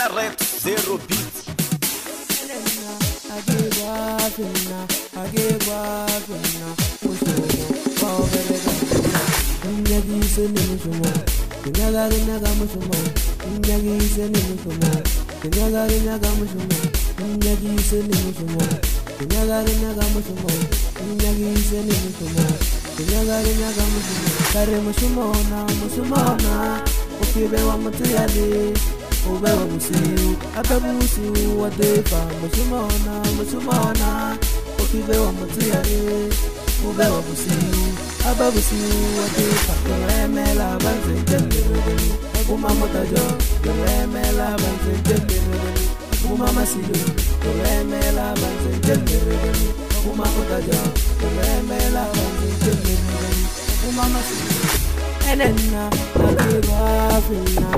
Rex Zero Beat. Ube wa musiu, abe musiu wa defa. Musumona, okibe wa mutiare. Ube wa musiu, abe musiu wa defa. Gemela banze jembe, kuma motajo. Gemela banze jembe, kuma masilu. Gemela banze jembe, kuma motajo. Gemela banze jembe, kuma masilu. Enena, ageba fina,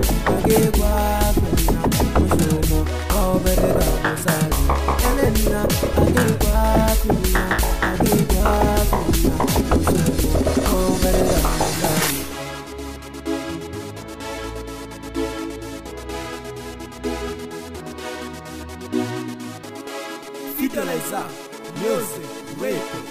musumo, oberera musali. Enena, ageba fina, musumo, oberera musali. Vitalizer, music, radio.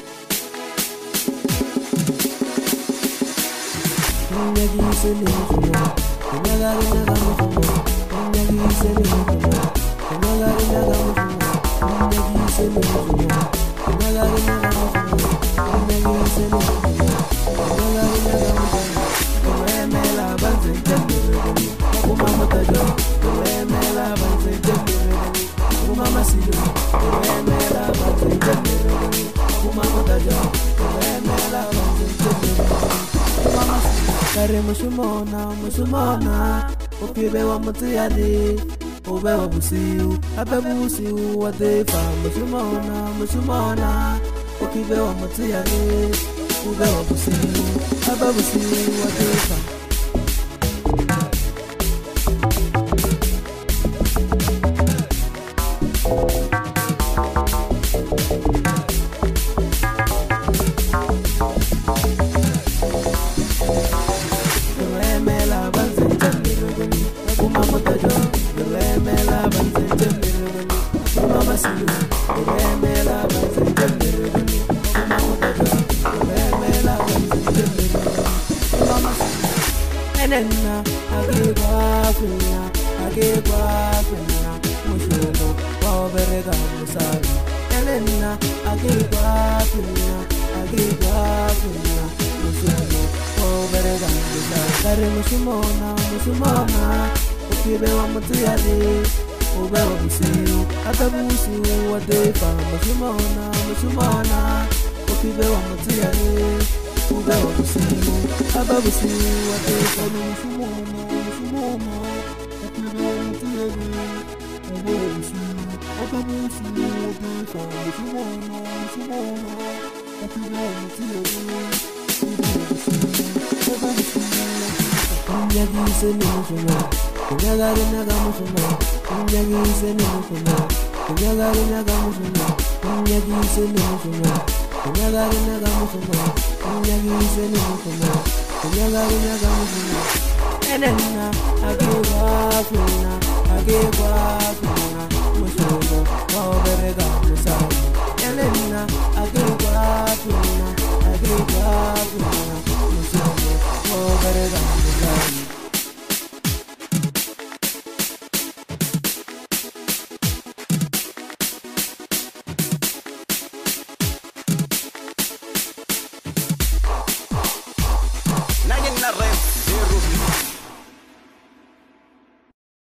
Musumona, okibe wa mutiade. Ube wa busiu, abe busiu wa defa. Musumona, okibe wa mutiade. Ube wa busiu, abe busiu wa defa. Enena, ageba fina, musumo, oberera musali. Enena, ageba fina, musumo, oberera musali. Kare musumona, okibe wa mutiade. Ube wa busiu, abe busiu wa defa. Musumona, okibe wa mutiade. Ube wa busiu, abe busiu wa defa. Musumona, okibe wa mutiade. Ube wa busiu, abe busiu wa defa. Musumona, okibe wa mutiade. Ube wa busiu, abe busiu wa defa. Nyagise ni musumo, nyagari naga musumo. Nyagise ni musumo, nyagari naga musumo. Nyagise ni musumo, nyagari naga musumo. Nyagise ni musumo, nyagari naga musumo. Enena, ageba fina, musumo, oberega musali. Enena, ageba fina,